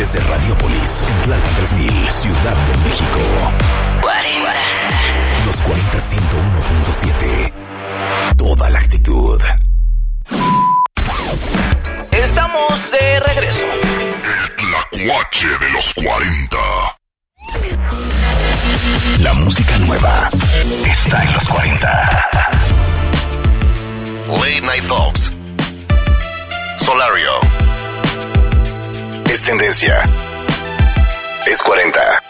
Desde Radiopolis, en Tlalpan 3000, Ciudad de México. 40. Los 40 101.7. Toda la actitud. Estamos de regreso. El tlacuache de los 40. La música nueva está en los 40. Late Night Talks. Solario. Es tendencia. Es 40.